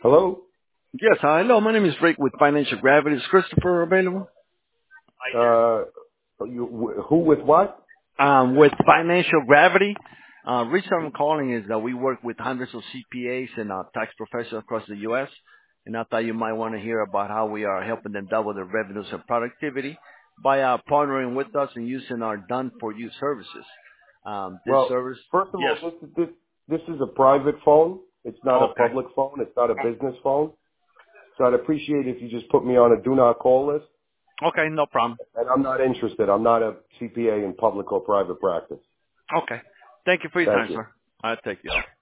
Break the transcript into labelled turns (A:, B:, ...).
A: Hello?
B: Yes, hello. My name is Rick with Financial Gravity. Is Christopher available?
A: Who with what?
B: With Financial Gravity. Reason I'm calling is that we work with hundreds of CPAs and tax professionals across the U.S. And I thought you might want to hear about how we are helping them double their revenues and productivity by partnering with us and using our done-for-you services. This
A: Well,
B: service,
A: first of
B: yes.
A: all, this is a private phone. It's not a
B: Okay.
A: public phone. It's not a business phone. So I'd appreciate if you just put me on a do not call list.
B: Okay, no problem.
A: And I'm not interested. I'm not a CPA in public or private practice.
B: Okay. Thank you for your
A: Thank
B: time,
A: you.
B: sir. I'll take you.